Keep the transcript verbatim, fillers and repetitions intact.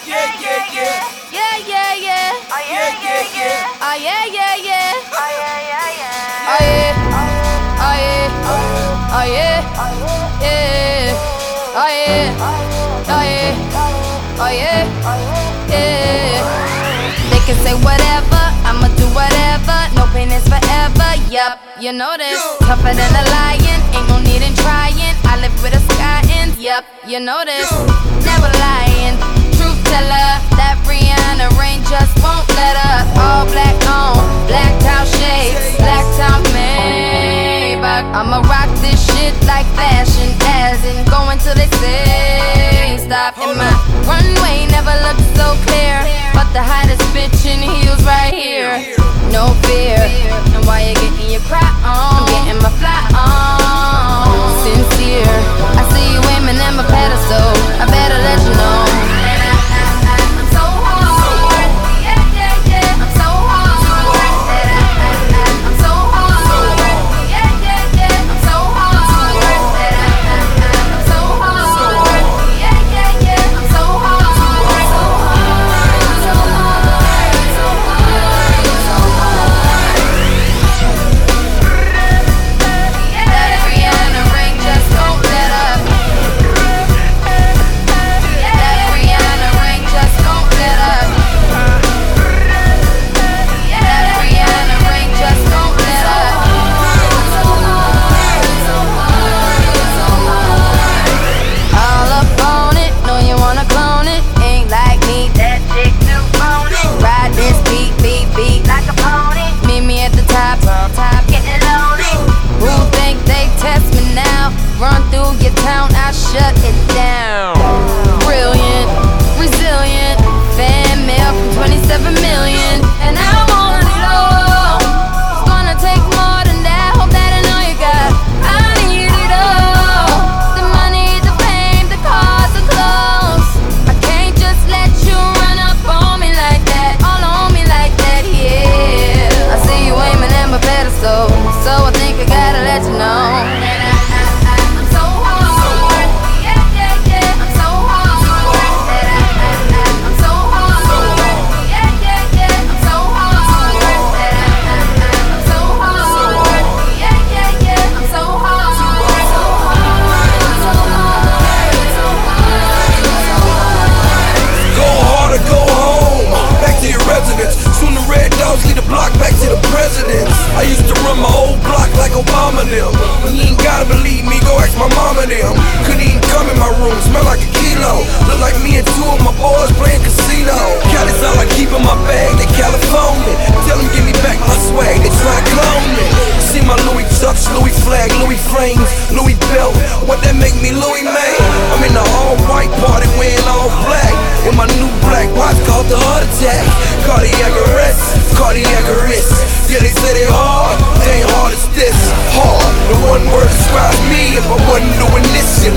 yeah, yeah, yeah. Yeah, yeah, yeah. Oh yeah, yeah, yeah. Oh yeah, yeah, yeah. Oh yeah, yeah, yeah. Oh yeah. Oh yeah. Oh yeah. Yeah. Oh yeah. Oh yeah. Oh yeah. Yeah. They can say whatever, I'ma do whatever. No pain is forever. Yup, you know this. Tougher than a lion, ain't no need in trying. I live with a sky and yup, you know this. Never lying, truth teller. That Rihanna rain just won't let up. All black on, black out shades, black top Maybach. I'ma rock this shit like fashion, as in going till they say stop. And my runway never looked so clear, but the hottest bitch in heels right here. No fear, and while you're getting your cry on, I'm getting my fly on. Sincere, I see you aiming at my pedestal, I better let you know. I'm so hard, yeah, yeah, yeah. I'm so hard, I'm so hard, yeah, yeah, yeah. I'm so hard, I'm so hard, yeah, yeah, yeah. I'm so hard, so hard, so hard, so hard, so hard. That Rihanna ring just won't let up. That Rihanna ring just won't let up. That Rihanna ring just won't let up. So hard, so hard, so hard. All up on it, know you wanna clone it. Ain't like me, that chick too phony. Ride this beat, beat, beat like a pony. Meet me at the top, top, top, getting lonely. Who think they test me now? Run through your town, I shut it down. Brilliant, resilient, fan mail from twenty-seven million, and I want it all. It's gonna take more than that. Hope that I know you got. I need it all. The money, the fame, the cars, the clothes. I can't just let you run up on me like that, all on me like that. Yeah, I see you aiming at my pedestal, so I think I gotta let you know. I'm so hard, yeah, yeah, yeah. I'm so hard, I'm so hard, yeah, yeah, yeah. I'm so hard, I'm so hard, yeah, yeah, yeah. I'm so hard, so hard, so hard, so hard, so hard. Go hard or go home, back to your residence. Soon the red dogs lead the block back to the presidents. I used to run my old block like Obama them. You ain't gotta believe me, go ask my mama them. Couldn't even come in my room, smell like a kilo. Look like me and two of my boys playing casino. Cali's all I keep in my bag, they California. Tell them give me back my swag, they try to clone me. See my Louis Chucks, Louis flag, Louis flames, Louis belt. What that make me Louis man? I'm in the all white party wearing all black. In my new black watch called the heart attack. Cardiac arrest, cardiac arrest. Yeah, they say they hard, they ain't hard as this. Hard, the one word describes me if I wasn't doing this shit.